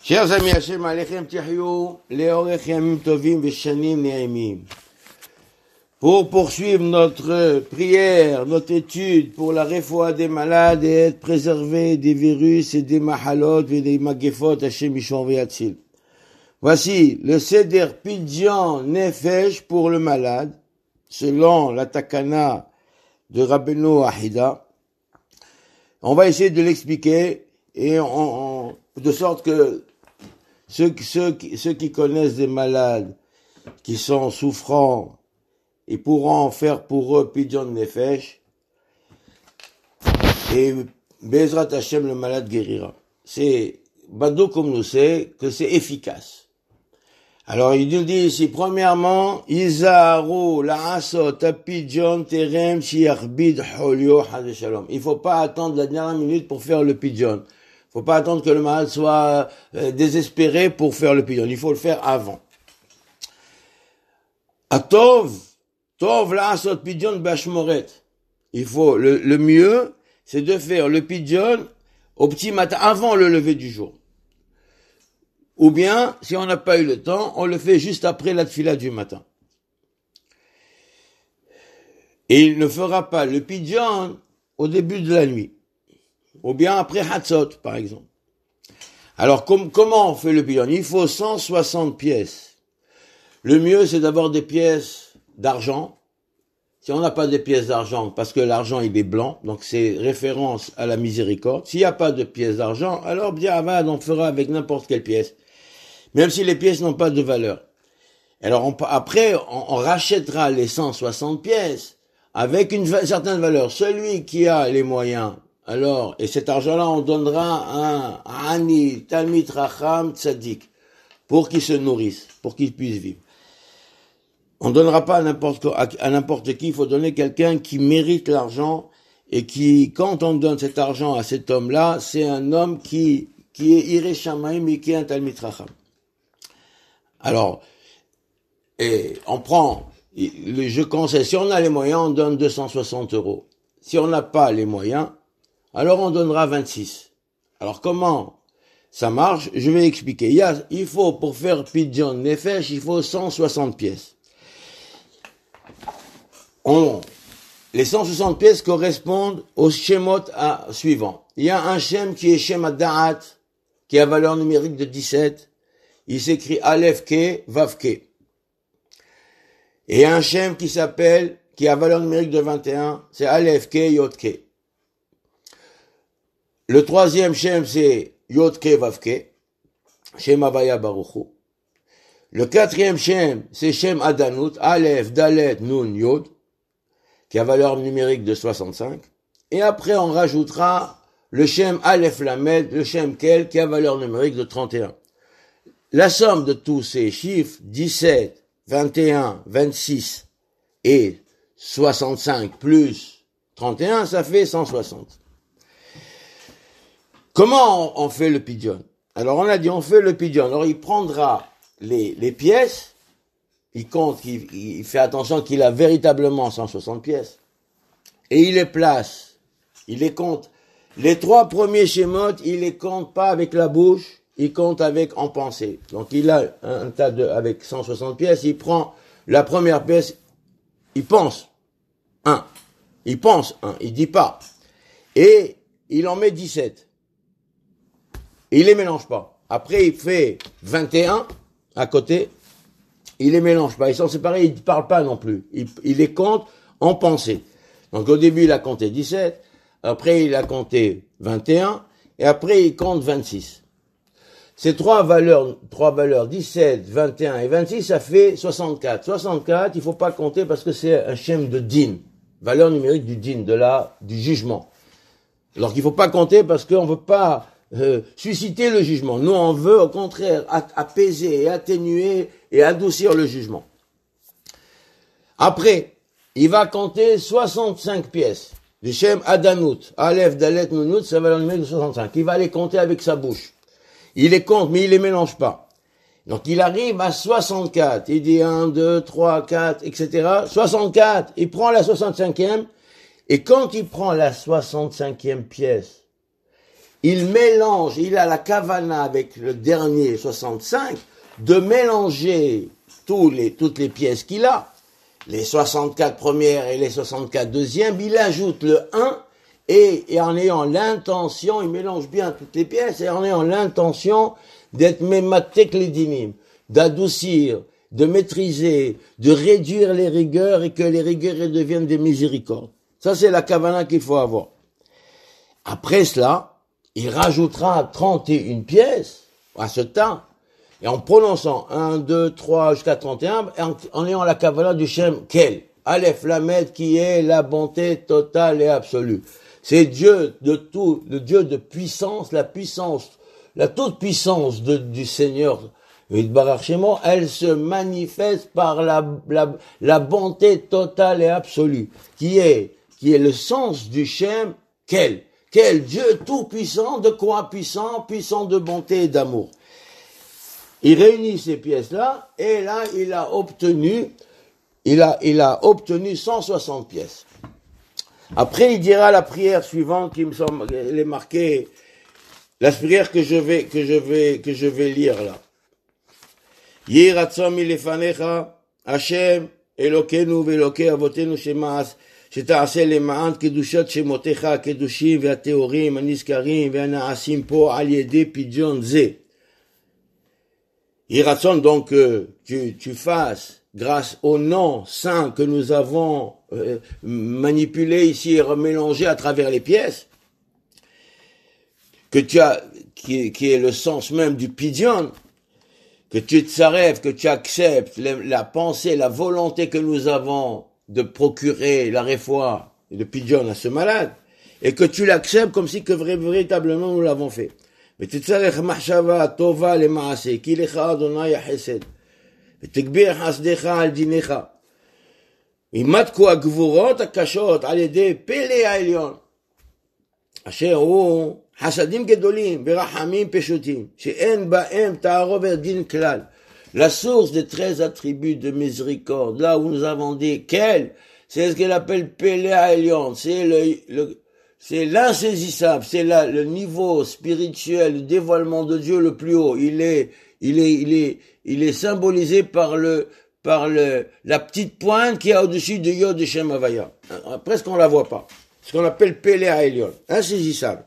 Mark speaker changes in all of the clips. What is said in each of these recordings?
Speaker 1: Chers amis, Hashem Alechem Tihyou, Leorech Yamim Tovim Veshanim Ne'emim. Pour poursuivre notre prière, notre étude pour la réfoua des malades et être préservés des virus et des mahalot et des magéphot, Hashem Yishor Veyatzil. Voici le Seder Pidyon Nefesh pour le malade, selon la Takana de Rabbeinu Ahida. On va essayer de l'expliquer et de sorte que ceux qui connaissent des malades qui sont souffrants, ils pourront faire pour eux Pidyon Nefesh et Bezrat Hashem, le malade guérira. C'est Badou comme nous sait que c'est efficace. Alors il nous dit ici, premièrement, Izaharu la'asot Pidyon terem shi'arbid holio haz shalom. Il faut pas attendre la dernière minute pour faire le Pidyon. Faut pas attendre que le malade soit désespéré pour faire le Pidyon. Il faut le faire avant. Atov la'asot Pidyon b'ashmoret. Il faut, le mieux, c'est de faire le Pidyon au petit matin, avant le lever du jour. Ou bien, si on n'a pas eu le temps, on le fait juste après la tfila du matin. Et il ne fera pas le Pidyon au début de la nuit. Ou bien après Hatzot, par exemple. Alors, comment on fait le Pidyon? Il faut 160 pièces. Le mieux, c'est d'avoir des pièces d'argent. Si on n'a pas de pièces d'argent, parce que l'argent, il est blanc, donc c'est référence à la miséricorde. S'il n'y a pas de pièces d'argent, alors bien, on fera avec n'importe quelle pièce. Même si les pièces n'ont pas de valeur. Alors, après, on rachètera les 160 pièces avec une certaine valeur. Celui qui a les moyens, alors, et cet argent-là, on donnera à un Ani, Talmid Racham, Tzadik, pour qu'il se nourrisse, pour qu'il puisse vivre. On donnera pas à n'importe qui, il faut donner quelqu'un qui mérite l'argent et qui, quand on donne cet argent à cet homme-là, c'est un homme qui est Iré Shamaim et qui est un Talmid Racham. Alors, et on prend, je conseille, si on a les moyens, on donne 260 €. Si on n'a pas les moyens, alors on donnera 26. Alors comment ça marche? Je vais expliquer. Il faut, pour faire Pidyon Nefesh, il faut 160 pièces. Les 160 pièces correspondent aux Shemot suivants. Il y a un Shem qui est Shem Da'at, qui a valeur numérique de 17. Il s'écrit Aleph Ke, Vav Ke. Et un Shem qui a valeur numérique de 21, c'est Aleph Ke, Yod Ke. Le troisième Shem, c'est Yod Ke, Vav Ke, Shem Havaya Baruchu. Le quatrième Shem, c'est Shem Adanut, Aleph, Dalet, Nun, Yod, qui a valeur numérique de 65. Et après, on rajoutera le Shem Aleph Lamed, le Shem Kel, qui a valeur numérique de 31. La somme de tous ces chiffres, 17, 21, 26 et 65 plus 31, ça fait 160. Comment on fait le Pidyon? Alors on a dit on fait le Pidyon. Alors il prendra les pièces, il compte, il fait attention qu'il a véritablement 160 pièces, et il les place, il les compte. Les 3 premiers schémas, il les compte pas avec la bouche, il compte en pensée. Donc il a un tas avec 160 pièces, il prend la première pièce, il pense 1. Il pense 1, il dit pas. Et il en met 17. Et il les mélange pas. Après il fait 21 à côté, il les mélange pas. Ils sont séparés, il parle pas non plus. Il les compte en pensée. Donc au début il a compté 17, après il a compté 21, et après il compte 26. Ces trois valeurs, 17, 21 et 26, ça fait 64. 64, il faut pas compter parce que c'est un Shem de din. Valeur numérique du din, du jugement. Alors qu'il faut pas compter parce qu'on veut pas susciter le jugement. Nous, on veut, au contraire, apaiser et atténuer et adoucir le jugement. Après, il va compter 65 pièces. Du Shem Adanut, Aleph, Dalet, Nunut, ça valeur numérique de 65. Il va les compter avec sa bouche. Il les compte, mais il les mélange pas. Donc il arrive à 64. Il dit 1, 2, 3, 4, etc. 64. Il prend la 65e. Et quand il prend la 65e pièce, il mélange, il a la kavana avec le dernier 65, de mélanger toutes les pièces qu'il a, les 64 premières et les 64 deuxièmes, il ajoute le 1, et en ayant l'intention, il mélange bien toutes les pièces, et en ayant l'intention d'être mématek les dinim, d'adoucir, de maîtriser, de réduire les rigueurs et que les rigueurs deviennent des miséricordes. Ça, c'est la kavana qu'il faut avoir. Après cela, il rajoutera 31 pièces à ce temps, et en prononçant 1, 2, 3 jusqu'à 31, en ayant la kavana du Shem Kel, Aleph Lamed, qui est la bonté totale et absolue. C'est Dieu de tout, le Dieu de puissance, la toute puissance du Seigneur, elle se manifeste par la bonté totale et absolue, qui est le sens du Shem Kel. Quel Dieu tout puissant, de quoi puissant de bonté et d'amour. Il réunit ces pièces-là, et là, il a obtenu 160 pièces. Après, il dira la prière suivante qui me semble, elle est marquée, la prière que je vais lire là. Yeh ratzon milefanecha, Hashem, Elokeinu ve'Elokei avotenu שתעשה למען קדושת שמותיך הקדושים והטהורים הנזכרים והנעשים פה על ידי פדיון זה. Il raconte donc que tu fasses, grâce au nom saint que nous avons manipulé ici et remélangé à travers les pièces, que tu as, qui est le sens même du pidion, que tu t'arrêtes, que tu acceptes la pensée, la volonté que nous avons de procurer la réfoua et le pidion à ce malade, et que tu l'acceptes comme si que véritablement nous l'avons fait. ותצטרך מחשבה טובה למעשה, כי לך אדוני החסד, ותגביר חסדך על דיניך. ימתקו הגבורות הקשות על ידי פלא העליון, אשר הוא חסדים גדולים ורחמים פשוטים, שאין בהם תערובת דין כלל. La source des 13 attributs de miséricorde, là où nous avons dit quel, c'est ce qu'elle appelle Pélé Elion, c'est l'insaisissable, c'est le niveau spirituel, le dévoilement de Dieu le plus haut. Il est symbolisé par la petite pointe qui est au-dessus de Yod de Shem Havaya. Presque on la voit pas. Ce qu'on appelle Pélé Elion, insaisissable.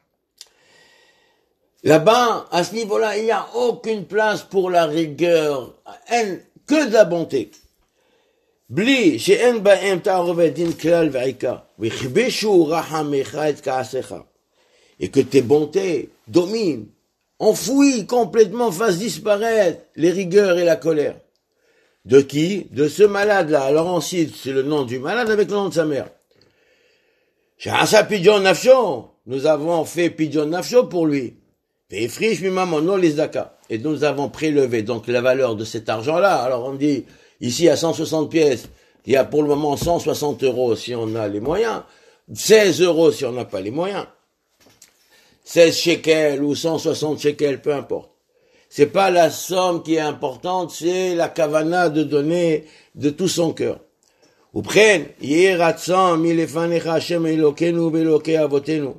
Speaker 1: Là-bas, à ce niveau-là, il n'y a aucune place pour la rigueur, que de la bonté. Bli, she'en ba'em ta'arovet din klal v'aika, v'chibeshu rahamecha et ka'asecha. Et que tes bontés dominent, enfouissent complètement, fassent disparaître les rigueurs et la colère. De qui? De ce malade-là. Alors on cite, c'est le nom du malade avec le nom de sa mère. She'asa pidyon nafsho. Nous avons fait pidyon nafsho pour lui. Et nous avons prélevé donc la valeur de cet argent-là. Alors on dit, ici à 160 pièces, il y a pour le moment 160 € si on a les moyens, 16 € si on n'a pas les moyens, 16 shekels ou 160 shekels, peu importe. C'est pas la somme qui est importante, c'est la kavana de donner de tout son cœur. Ou prennent, yeh ratzon milefanecha Hashem Elokeinu ve'Elokei avotenu.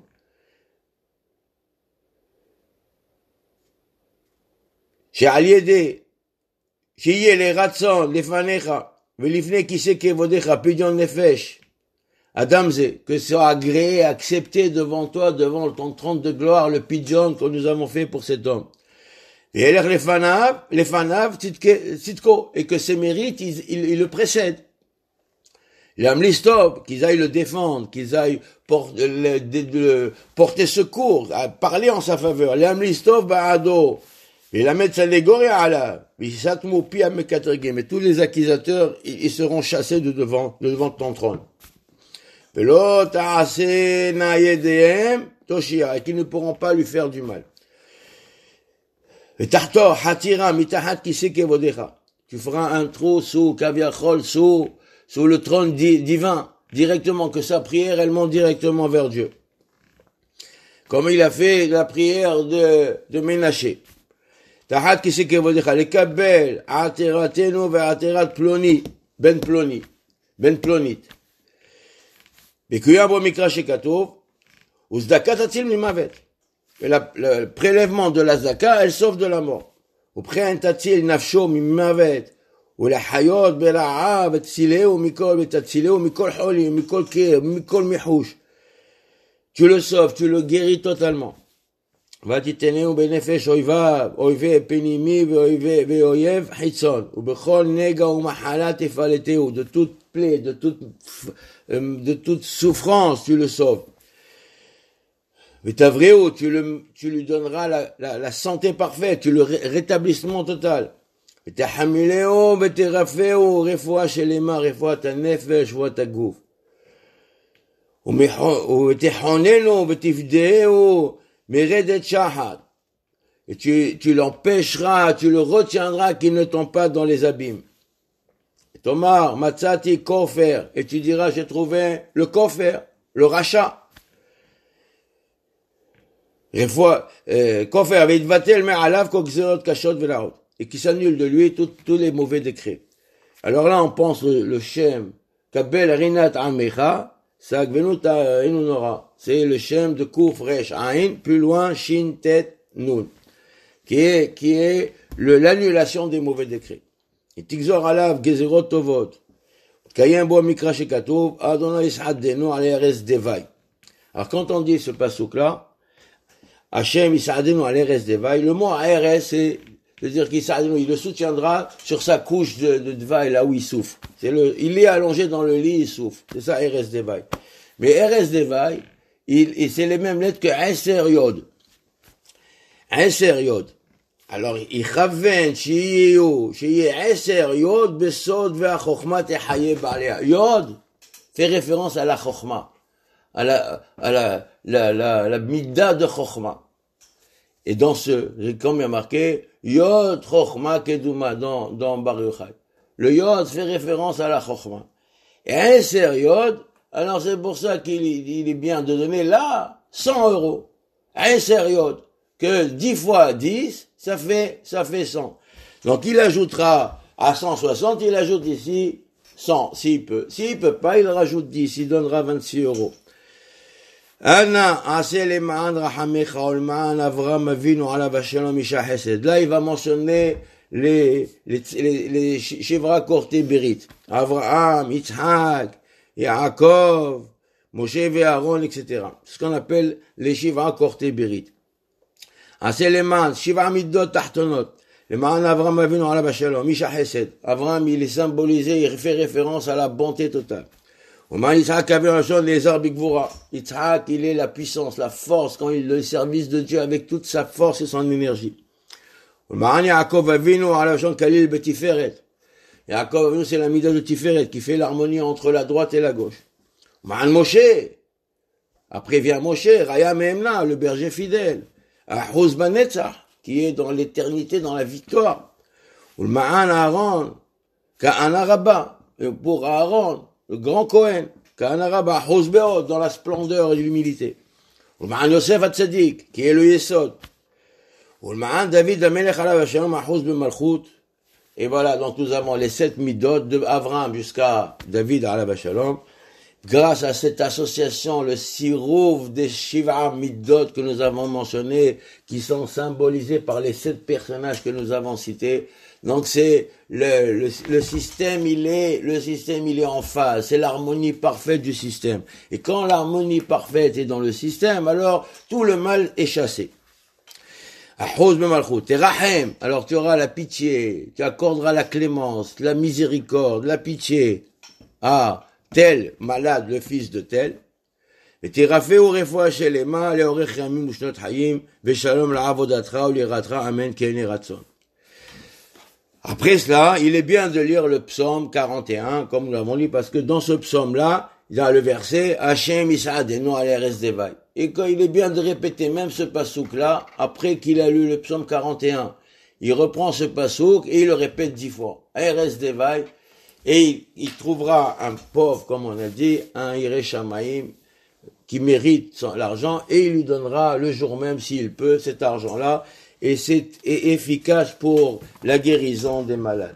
Speaker 1: שעל ידי שיהיה לרצון לפניך ולפני כיסא כבודיך פדיון נפש אדם זה, que soit agréé, accepté devant toi, devant ton trône de gloire, le pidion que nous avons fait pour cet homme. וילך לפניו צדקו, et que ses mérites, il le précède. L'amlis tov, qu'ils aillent le défendre, qu'ils aillent porter secours, parler en sa faveur. L'amlis tov ba'ado. Et la mettre allégoria à la, mais tous les accusateurs, ils seront chassés de devant ton trône. Et qu'ils ne pourront pas lui faire du mal. Tu feras un trou sous le trône divin, directement, que sa prière, elle monte directement vers Dieu. Comme il a fait la prière de Ménaché. תחת כיסא כבודך, לקבל עתירתנו ועתירת פלוני, בן פלונית. וקוים בו מקרא שכתוב, וצדקה תציל ממוות. le prélèvement de la zaka, elle sauve de la mort. Auprès tatil nafsho mimavet, ou la hayot bela'a vatsileo mikol vetatsileo mikol holi mikol kir mikol mihouch. Tu le sauves, tu le guéris totalement. ותתנהו בנפש אויביו, אויבי פנימי ואויבי ואויב חיצון, ובכל נגע ומחלה תפלטהו, de toute plaie, de toute souffrance, tu le sauves. ותברהו, tu lui donneras la santé parfaite, le rétablissement total. ותחמילהו ותרפאו, רפואה שלמה, רפואת הנפש ורפואת הגוף. ותחוננו ותפדהו, Meredet Shahat. Et tu l'empêcheras, tu le retiendras qu'il ne tombe pas dans les abîmes. Et Tomar, Matzati Kofer. Et tu diras, j'ai trouvé le Kofer, le rachat. Kofer, Veitvatel Me'alav Kokzerot Kashot Velaot. Et qui s'annule de lui tous les mauvais décrets. Alors là, on pense le Shem, Kabel Rinat Amecha, Sagvenuta Inunora. C'est le Shem de Kouf Resh Ain, plus loin Shin Tet Nun, qui est l'annulation des mauvais décrets. Et Tigzor Alav Gezerot Tovot, Kayem Bo Mikra Shekatov, Adonai Is'adenu Aleres Devai. Alors quand on dit ce passouk-là, Hashem Is'adenu Aleres Devai, le mot Ares, c'est-à-dire qu'il le soutiendra sur sa couche de Devai, là où il souffre. Il est allongé dans le lit, il souffre. C'est ça Eres Devai. Mais Eres Devai, c'est les mêmes lettres que Eser Yod. Eser Yod. Alors, Ichaven, Shiyu, Eser Yod, Besod, Ve'achokma, Techaye, Ba'alea. Yod fait référence à la Chokma, à la Midda de Chokma. Et comme il y a marqué, Yod, Chokma, Keduma, dans Bar Yochai. Le Yod fait référence à la Chokma. Et Eser Yod, alors c'est pour ça qu'il est bien de donner là 100 €. Un sérieux que 10 fois 10, ça fait 100. Donc il ajoutera à 160, il ajoute ici 100, s'il peut. S'il peut pas, il rajoute 10, il donnera 26 €. Là, il va mentionner les Shivra Korté Berit. Avraham, Yitzhak, Yaakov, Moshe et Aaron, etc. C'est ce qu'on appelle les Shiva Korté Berit. C'est les man, Shiva Middot Tahtonot. Le man Avram Avinu Alav Shalom, Misha Hesed. Avram, il est symbolisé, il fait référence à la bonté totale. Au man Yitzhak Avinu Shalom, les Arbigvura. Yitzhak, il est la puissance, la force, quand il est le service de Dieu avec toute sa force et son énergie. Au man Yaakov Avinu Alav Shalom, Kalil Betiferet. Yaakov, c'est la Mida de Tiferet qui fait l'harmonie entre la droite et la gauche. Ma'an Moshe. Après vient Moshe, Raya Mehemna, le berger fidèle. Ahuz Banetzach, qui est dans l'éternité, dans la victoire. Ou le Ma'an Aaron, Ka'ana Rabba. Et pour Aaron, le grand Kohen, Ka'ana Rabba, Ahuz Be'od, dans la splendeur et l'humilité. Ou le Ma'an Yosef Hatzadik, qui est le Yesod. Ou le Ma'an David Amelech Alav Hashem, Ahuz Be'malchut. Et voilà, donc nous avons les 7 midot de Avraham jusqu'à David alav shalom. Grâce à cette association, le sirouv des Shiva midot que nous avons mentionnés, qui sont symbolisés par les 7 personnages que nous avons cités. Donc c'est le système, il est en phase. C'est l'harmonie parfaite du système. Et quand l'harmonie parfaite est dans le système, alors tout le mal est chassé. Alors tu auras la pitié, tu accorderas la clémence, la miséricorde, la pitié à tel malade, le fils de tel. Et tu rafé au refoua chez les mains, les orech yamim ushnot hayim, veshalom la'avodatra ou l'iratra, amen, kene ratson. Après cela, il est bien de lire le psaume 41, comme nous l'avons lu, parce que dans ce psaume-là, il y a le verset, Hashem Isa'adenu aleres devai. Et quand il est bien de répéter même ce pasouk-là, après qu'il a lu le psaume 41, il reprend ce pasouk et il le répète 10 fois. Aleres devai. Et il trouvera un pauvre, comme on a dit, un Yireh Shamayim, qui mérite l'argent, et il lui donnera le jour même, s'il peut, cet argent-là, et c'est efficace pour la guérison des malades.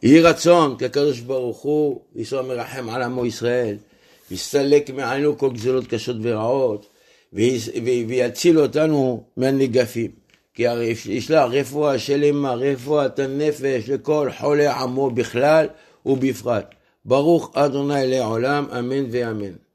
Speaker 1: יהי רצון כי הקדוש ברוך הוא ישוע מרחם על עמו ישראל, יסתלק מעלינו כל גזלות קשות ורעות, ויציל אותנו מהנגפים. כי ישלח רפואה שלמה, רפואת הנפש לכל חולי עמו בכלל ובפרט. ברוך אדוני לעולם, אמן ואמן.